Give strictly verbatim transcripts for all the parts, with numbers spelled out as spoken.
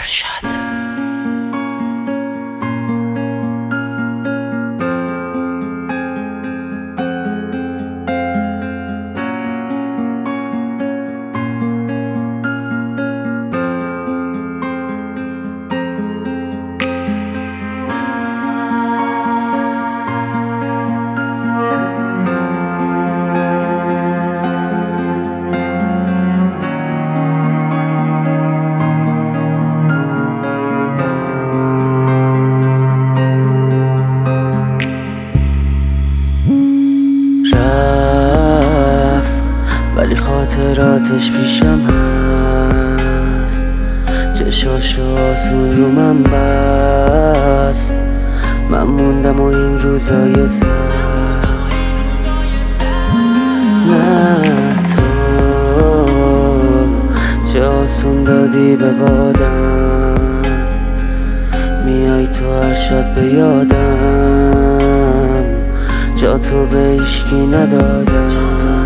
ارشد. ولی خاطراتش پیشم هست، چشاشو آسون رو من بست. من موندم و این روزای سخت، نه تو چه آسون دادی به بادم، میای تو هر شب به یادم، جا تو به هیشکی ندادم.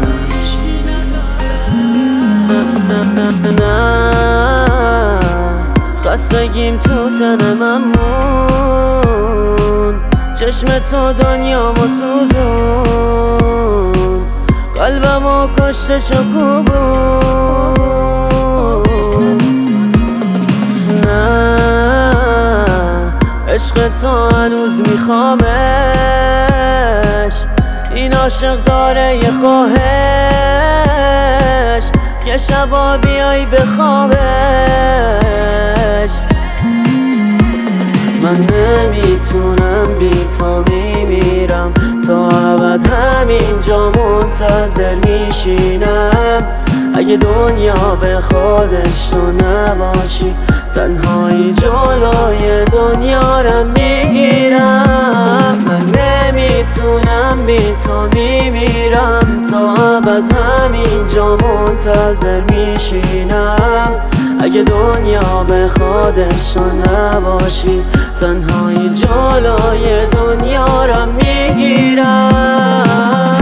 نه خستگیم تو تن من موند، چشم تو دنیامو سوزون، قلبمو کشته شکوبون. نه عشق تو هنوز میخوامش، این عاشق داره یه خواهش که شبا بیای بخوابش. من نمیتونم بی تو میمیرم، تا ابد همینجا منتظر میشینم. اگه دنیا به خودش تو نباشی، تنهایی جلوی دنیا رو میگیرم. من نمیتونم بی تو میمیرم، تا ابد همینجا منتظر میشینم. اگه دنیا به خودش تو نباشی، تنهایی جلوی دنیا رو میگیرم.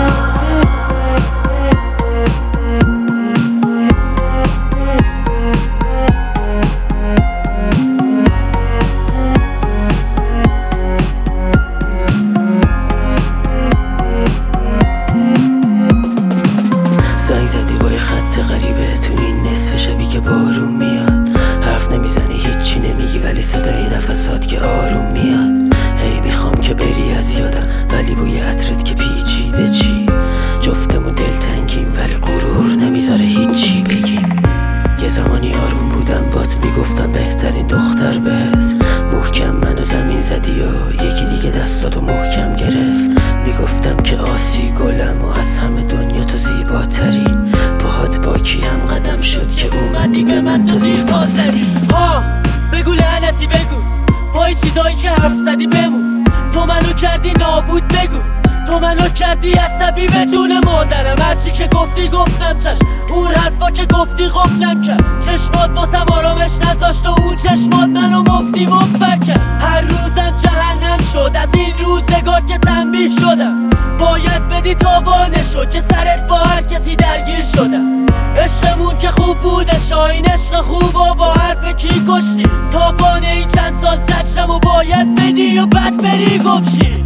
بارون میاد، حرف نمیزنی هیچی نمیگی، ولی صدای نفسات که آروم میاد. هی میخوام که بری از یادم، ولی بوی عطرت که پیچیده چی. جفتمون دلتنگیم ولی غرور نمیذاره هیچی بگیم. یه زمانی آروم بودم بات، میگفتم بهترین دختر بهت. محکم منو زمین زدی و یکی دیگه دستاتو محکم گرفت. میگفتم که آسی گلم و از همه دنیا تو زیباتری. باهات با کیم قدم شد که اومدی به من تو زیر پا زدی. ها بگو لعنتی بگو، پای چیزایی که حرف زدی بمون. تو منو کردی نابود بگو، تو منو کردی عصبی به جون مادرم. هرچی که گفتی گفتم چشم، اون حرفا که گفتی قفلم کرد. چشمات واسم آرامش نذاشت و اون چشمات منو مفتی مفر کرد. هر روزم جهنم شد از این روزگار که تنبیه شدم. باید بدی تاوانشو که سرت با هر کسی درگیر شدم. عشقمون که خوب بودش، این عشق خوب و با حرف کی کشتی. تاوانه ای چند سال زدشم و باید بدی و بعد بری گمشی.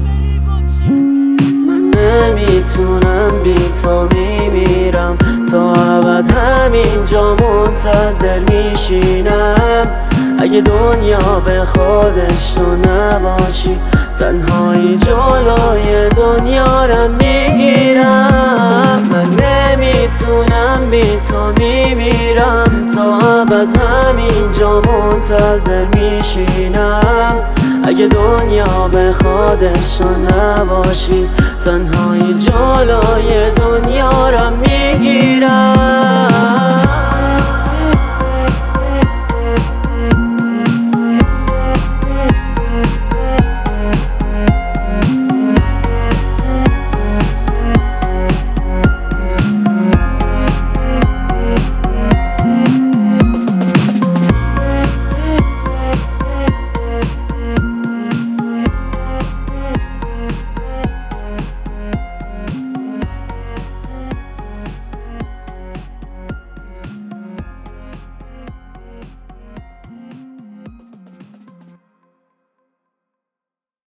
نمیتونم بی تو میمیرم، تا ابد همینجا منتظر میشینم. اگه دنیا به خودش تو نباشی، تنهایی جلوی دنیا رو میگیرم. من نمیتونم بی تو میمیرم، تا ابد همینجا منتظر میشینم. اگه دنیا به خودش تو نباشی، تنهایی جلوی دنیا رو میگیرم.